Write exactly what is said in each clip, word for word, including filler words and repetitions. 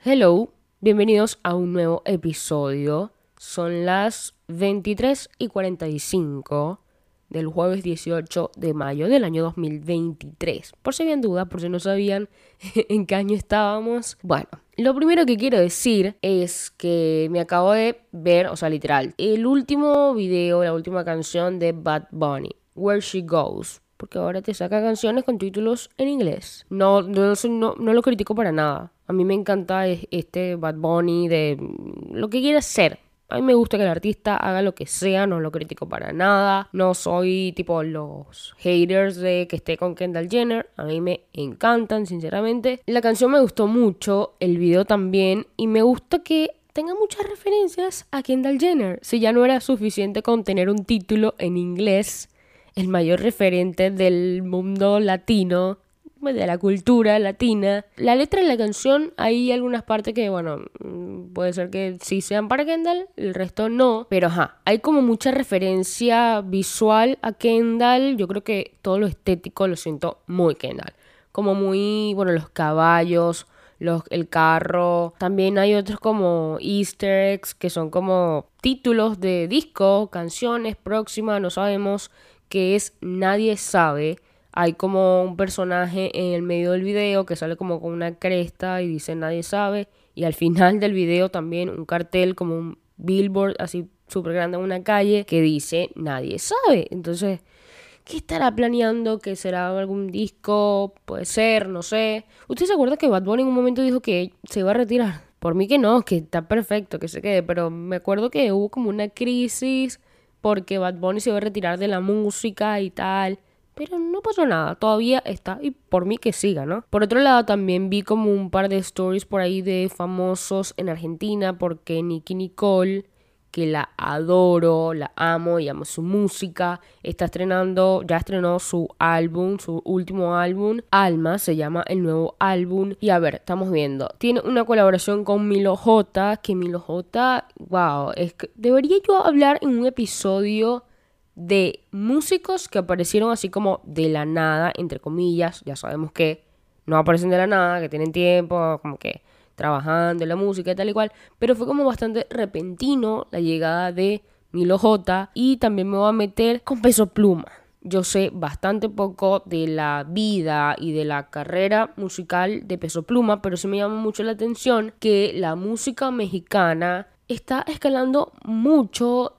Hello, bienvenidos a un nuevo episodio. Son las veintitrés y cuarenta y cinco del jueves dieciocho de mayo del año dos mil veintitrés. Por si habían duda, por si no sabían en qué año estábamos. Bueno, lo primero que quiero decir es que me acabo de ver, o sea, literal, el último video, la última canción de Bad Bunny, Where She Goes. Porque ahora te saca canciones con títulos en inglés. No, no, no, no lo critico para nada. A mí me encanta este Bad Bunny de lo que quiera ser. A mí me gusta que el artista haga lo que sea, no lo critico para nada. No soy tipo los haters de que esté con Kendall Jenner. A mí me encantan, sinceramente. La canción me gustó mucho, el video también. Y me gusta que tenga muchas referencias a Kendall Jenner. Si ya no era suficiente con tener un título en inglés, el mayor referente del mundo latino, de la cultura latina. La letra de la canción, hay algunas partes que, bueno, puede ser que sí sean para Kendall, el resto no. Pero ajá, hay como mucha referencia visual a Kendall. Yo creo que todo lo estético lo siento muy Kendall. Como muy, bueno, los caballos, los, el carro. También hay otros como easter eggs que son como títulos de discos, canciones próximas, no sabemos. Que es Nadie Sabe. Hay como un personaje en el medio del video que sale como con una cresta y dice Nadie Sabe. Y al final del video también un cartel como un billboard así súper grande en una calle que dice Nadie Sabe. Entonces, ¿qué estará planeando? ¿Que será algún disco? Puede ser, no sé. ¿Usted se acuerda que Bad Bunny en un momento dijo que se iba a retirar? Por mí que no, que está perfecto, que se quede. Pero me acuerdo que hubo como una crisis porque Bad Bunny se iba a retirar de la música y tal, pero no pasó nada, todavía está y por mí que siga, ¿no? Por otro lado también vi como un par de stories por ahí de famosos en Argentina porque Nicki Nicole, que la adoro, la amo y amo su música, está estrenando, ya estrenó su álbum, su último álbum, Alma, se llama el nuevo álbum. Y a ver, estamos viendo, tiene una colaboración con Milo J, que Milo J, wow, es que debería yo hablar en un episodio de músicos que aparecieron así como de la nada, entre comillas, ya sabemos que no aparecen de la nada, que tienen tiempo, como que trabajando en la música y tal y cual, pero fue como bastante repentino la llegada de Milo J y también me voy a meter con Peso Pluma. Yo sé bastante poco de la vida y de la carrera musical de Peso Pluma, pero sí me llama mucho la atención que la música mexicana está escalando mucho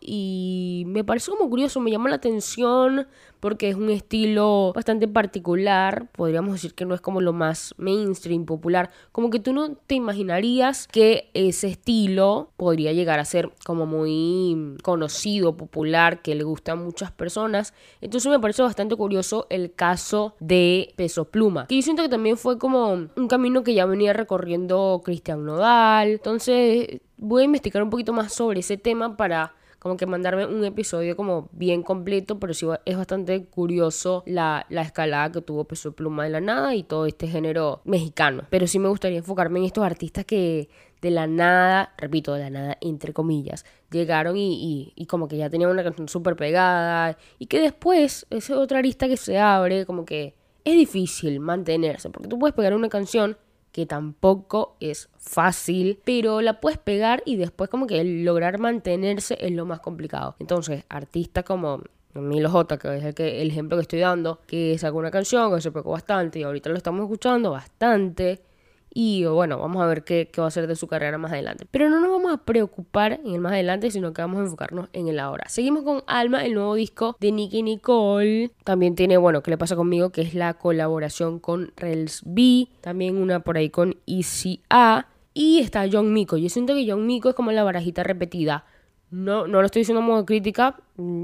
y me parece como curioso, me llama la atención porque es un estilo bastante particular, podríamos decir que no es como lo más mainstream, popular, como que tú no te imaginarías que ese estilo podría llegar a ser como muy conocido, popular, que le gusta a muchas personas. Entonces me parece bastante curioso el caso de Peso Pluma, que yo siento que también fue como un camino que ya venía recorriendo Cristian Nodal. Entonces voy a investigar un poquito más sobre ese tema para como que mandarme un episodio como bien completo, pero sí es bastante curioso la, la escalada que tuvo Peso Pluma de la nada y todo este género mexicano. Pero sí me gustaría enfocarme en estos artistas que de la nada, repito, de la nada, entre comillas, llegaron y, y, y como que ya tenían una canción súper pegada y que después, esa otra arista que se abre, como que es difícil mantenerse, porque tú puedes pegar una canción que tampoco es fácil, pero la puedes pegar y después como que lograr mantenerse es lo más complicado. Entonces, artistas como Milo J, que es el, que, el ejemplo que estoy dando, que sacó una canción que se pegó bastante y ahorita lo estamos escuchando bastante. Y bueno, vamos a ver qué, qué va a hacer de su carrera más adelante. Pero no nos vamos a preocupar en el más adelante, sino que vamos a enfocarnos en el ahora. Seguimos con Alma, el nuevo disco de Nicki Nicole. También tiene, bueno, ¿qué le pasa conmigo? Que es la colaboración con Rels B. También una por ahí con Easy A. Y está Young Miko. Yo siento que Young Miko es como la barajita repetida. No, no lo estoy diciendo como crítica.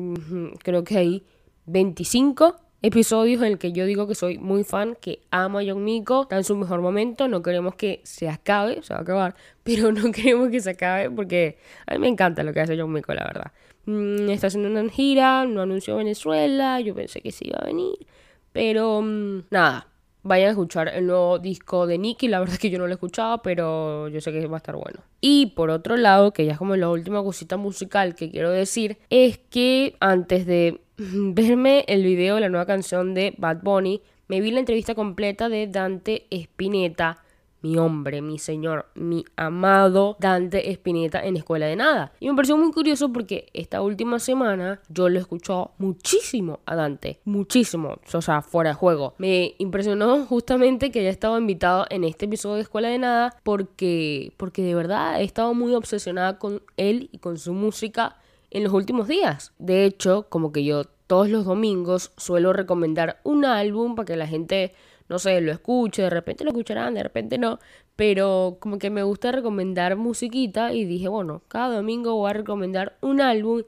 Creo que hay veinticinco episodios en el que yo digo que soy muy fan, que amo a Young Miko, está en su mejor momento, no queremos que se acabe, se va a acabar, pero no queremos que se acabe porque a mí me encanta lo que hace Young Miko, la verdad. Mm, está haciendo una gira, no anunció Venezuela, yo pensé que sí iba a venir, pero mm, nada, vayan a escuchar el nuevo disco de Nicki, la verdad es que yo no lo he escuchado, pero yo sé que va a estar bueno. Y por otro lado, que ya es como la última cosita musical que quiero decir, es que antes de verme el video de la nueva canción de Bad Bunny, me vi la entrevista completa de Dante Spinetta. mi hombre, mi señor, mi amado Dante Spinetta en Escuela de Nada. Y me pareció muy curioso porque esta última semana yo lo he escuchado muchísimo a Dante, muchísimo, o sea, fuera de juego. Me impresionó justamente que haya estado invitado en este episodio de Escuela de Nada porque, porque de verdad he estado muy obsesionada con él y con su música en los últimos días. De hecho, como que yo todos los domingos suelo recomendar un álbum para que la gente, no sé, lo escuche, de repente lo escucharán, de repente no, pero como que me gusta recomendar musiquita y dije, bueno, cada domingo voy a recomendar un álbum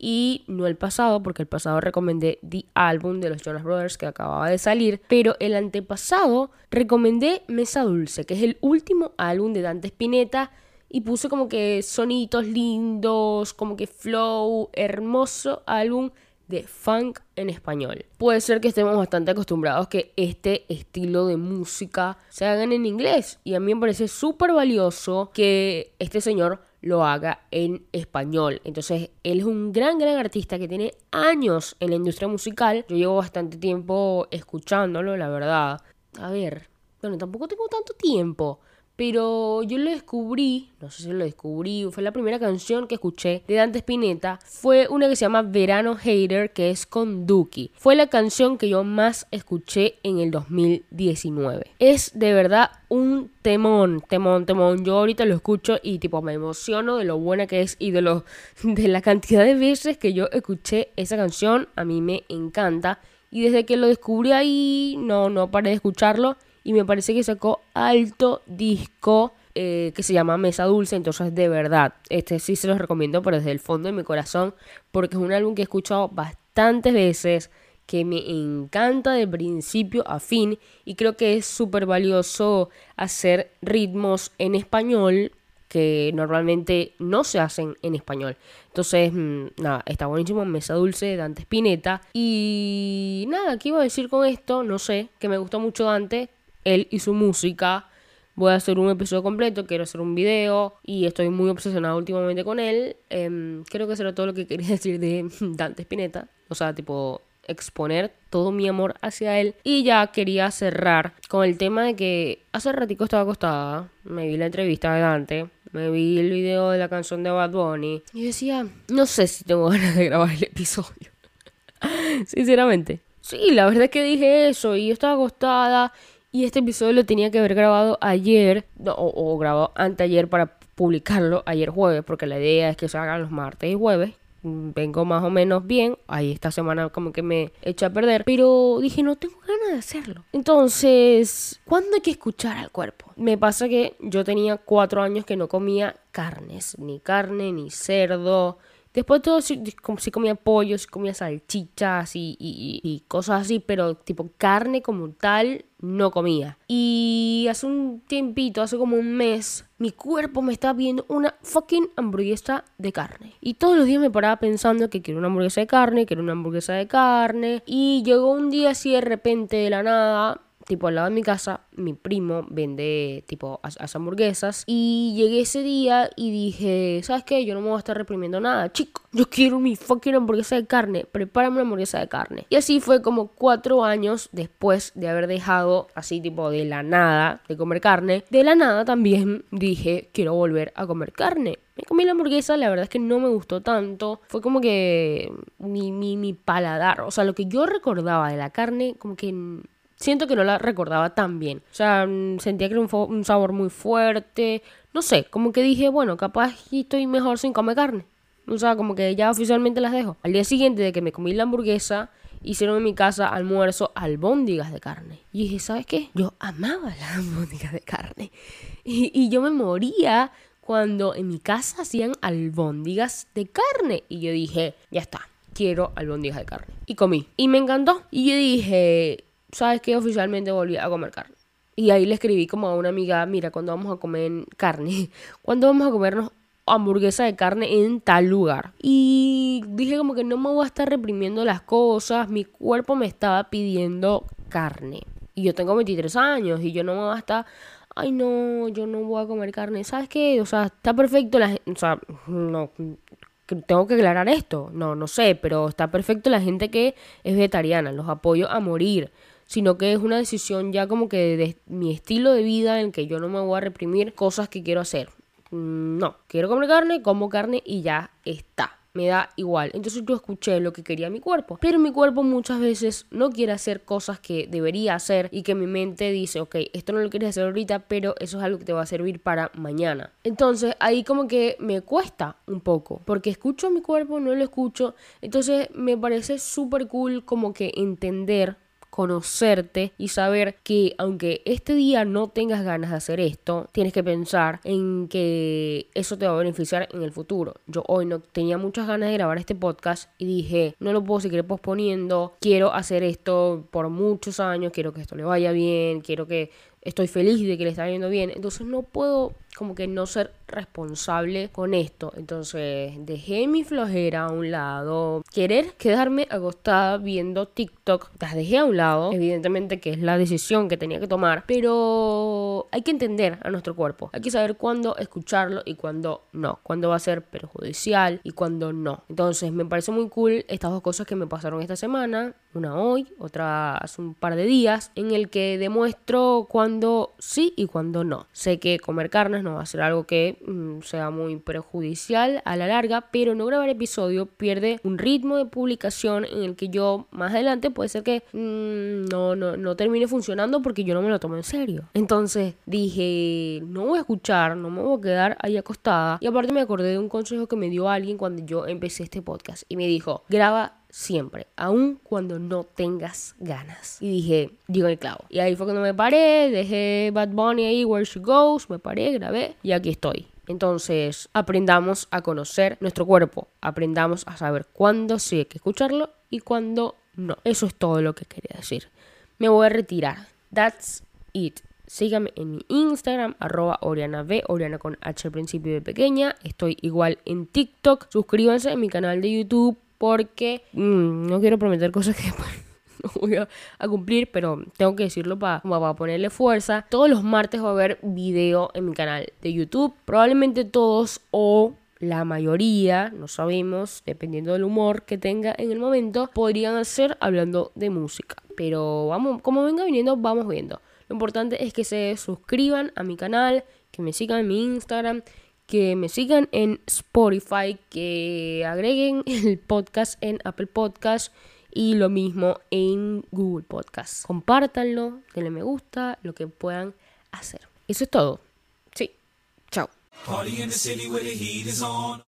y no el pasado, porque el pasado recomendé The Album de los Jonas Brothers que acababa de salir, pero el antepasado recomendé Mesa Dulce, que es el último álbum de Dante Spinetta y puse como que sonitos lindos, como que flow, hermoso álbum de funk en español. Puede ser que estemos bastante acostumbrados que este estilo de música se hagan en inglés y a mí me parece súper valioso que este señor lo haga en español. Entonces, él es un gran, gran artista que tiene años en la industria musical. Yo llevo bastante tiempo escuchándolo, la verdad. A ver, bueno, tampoco tengo tanto tiempo, pero yo lo descubrí, no sé si lo descubrí, fue la primera canción que escuché de Dante Spinetta, fue una que se llama Verano Hater, que es con Duki. Fue la canción que yo más escuché en el dos mil diecinueve. Es de verdad un temón, temón, temón. Yo ahorita lo escucho y tipo me emociono de lo buena que es y de, lo, de la cantidad de veces que yo escuché esa canción. A mí me encanta y desde que lo descubrí ahí no, no paré de escucharlo. Y me parece que sacó alto disco eh, que se llama Mesa Dulce. Entonces, de verdad, este sí se los recomiendo, pero desde el fondo de mi corazón, porque es un álbum que he escuchado bastantes veces, que me encanta de principio a fin. Y creo que es súper valioso hacer ritmos en español que normalmente no se hacen en español. Entonces, mmm, nada, está buenísimo. Mesa Dulce de Dante Spinetta. Y nada, ¿qué iba a decir con esto? No sé, que me gustó mucho Dante, él y su música. Voy a hacer un episodio completo, quiero hacer un video y estoy muy obsesionada últimamente con él. Eh, creo que eso era todo lo que quería decir de Dante Spinetta. O sea, tipo, exponer todo mi amor hacia él. Y ya quería cerrar con el tema de que hace ratico estaba acostada, me vi la entrevista de Dante, me vi el video de la canción de Bad Bunny y decía, no sé si tengo ganas de grabar el episodio. Sinceramente. Sí, la verdad es que dije eso y yo estaba acostada. Y este episodio lo tenía que haber grabado ayer, no, o, o grabado anteayer para publicarlo ayer jueves, porque la idea es que se hagan los martes y jueves. Vengo más o menos bien, ahí esta semana como que me echa a perder, pero dije no tengo ganas de hacerlo. Entonces, ¿cuándo hay que escuchar al cuerpo? Me pasa que yo tenía cuatro años que no comía carnes, ni carne, ni cerdo. Después todo sí, sí comía pollo, sí comía salchichas y, y, y cosas así, pero tipo carne como tal no comía. Y hace un tiempito, hace como un mes, mi cuerpo me estaba pidiendo una fucking hamburguesa de carne. Y todos los días me paraba pensando que quiero una hamburguesa de carne, quiero una hamburguesa de carne. Y llegó un día así de repente de la nada, tipo al lado de mi casa, mi primo vende tipo hace hamburguesas y llegué ese día y dije, ¿sabes qué? Yo no me voy a estar reprimiendo nada, chico. Yo quiero mi fucking hamburguesa de carne. Prepárame una hamburguesa de carne. Y así fue como cuatro años después de haber dejado así tipo de la nada de comer carne. De la nada también dije, quiero volver a comer carne. Me comí la hamburguesa, la verdad es que no me gustó tanto. Fue como que mi, mi, mi paladar, o sea, lo que yo recordaba de la carne, como que siento que no la recordaba tan bien. O sea, sentía que era un, fo- un sabor muy fuerte. No sé, como que dije, bueno, capaz estoy mejor sin comer carne. O sea, como que ya oficialmente las dejo. Al día siguiente de que me comí la hamburguesa, hicieron en mi casa almuerzo albóndigas de carne. Y dije, ¿sabes qué? Yo amaba las albóndigas de carne. Y, y yo me moría cuando en mi casa hacían albóndigas de carne. Y yo dije, ya está, quiero albóndigas de carne. Y comí. Y me encantó. Y yo dije, ¿sabes qué? Oficialmente volví a comer carne. Y ahí le escribí como a una amiga, mira, ¿cuándo vamos a comer carne? ¿Cuándo vamos a comernos hamburguesa de carne en tal lugar? Y dije como que no me voy a estar reprimiendo las cosas. Mi cuerpo me estaba pidiendo carne. Y yo tengo veintitrés años y yo no me voy a estar, ay no, yo no voy a comer carne. ¿Sabes qué? O sea, está perfecto la gente, o sea, no, tengo que aclarar esto. No, no sé, pero está perfecto la gente que es vegetariana. Los apoyo a morir. sino que es una decisión ya como que de mi estilo de vida en que yo no me voy a reprimir cosas que quiero hacer. No, quiero comer carne, como carne y ya está. Me da igual. Entonces yo escuché lo que quería mi cuerpo. Pero mi cuerpo muchas veces no quiere hacer cosas que debería hacer y que mi mente dice, ok, esto no lo quieres hacer ahorita, pero eso es algo que te va a servir para mañana. Entonces ahí como que me cuesta un poco, porque escucho a mi cuerpo, no lo escucho. Entonces me parece súper cool como que entender, conocerte y saber que aunque este día no tengas ganas de hacer esto, tienes que pensar en que eso te va a beneficiar en el futuro. Yo hoy no tenía muchas ganas de grabar este podcast y dije, no lo puedo seguir posponiendo, quiero hacer esto por muchos años, quiero que esto le vaya bien, quiero que estoy feliz de que le está yendo bien, entonces no puedo como que no ser responsable con esto. Entonces dejé mi flojera a un lado, querer quedarme acostada viendo TikTok, las dejé a un lado, evidentemente que es la decisión que tenía que tomar, pero hay que entender a nuestro cuerpo, hay que saber cuándo escucharlo y cuándo no, cuándo va a ser perjudicial y cuándo no. Entonces me parece muy cool estas dos cosas que me pasaron esta semana, una hoy, otra hace un par de días, en el que demuestro cuándo sí y cuándo no. Sé que comer carnes no va a ser algo que mmm, sea muy perjudicial a la larga, pero no grabar episodio pierde un ritmo de publicación en el que yo más adelante puede ser que mmm, no, no, no termine funcionando porque yo no me lo tomo en serio. Entonces dije, no voy a escuchar, no me voy a quedar ahí acostada. Y aparte me acordé de un consejo que me dio alguien cuando yo empecé este podcast y me dijo, graba siempre, aun cuando no tengas ganas. Y dije, digo el clavo. Y ahí fue cuando me paré, dejé Bad Bunny ahí, Where She Goes, me paré, grabé y aquí estoy. Entonces, aprendamos a conocer nuestro cuerpo, aprendamos a saber cuándo sí hay que escucharlo y cuándo no. Eso es todo lo que quería decir. Me voy a retirar. That's it. Síganme en mi Instagram, arroba OrianaB, Oriana con H al principio de pequeña. Estoy igual en TikTok. Suscríbanse a mi canal de YouTube porque mmm, no quiero prometer cosas que después no voy a, a cumplir, pero tengo que decirlo para pa ponerle fuerza. Todos los martes va a haber video en mi canal de YouTube. Probablemente todos o la mayoría, no sabemos, dependiendo del humor que tenga en el momento, podrían ser hablando de música. Pero vamos, como venga viniendo, vamos viendo. Lo importante es que se suscriban a mi canal, que me sigan en mi Instagram, que me sigan en Spotify, que agreguen el podcast en Apple Podcast y lo mismo en Google Podcast. Compártanlo, denle me gusta, lo que puedan hacer. Eso es todo. Sí, chao.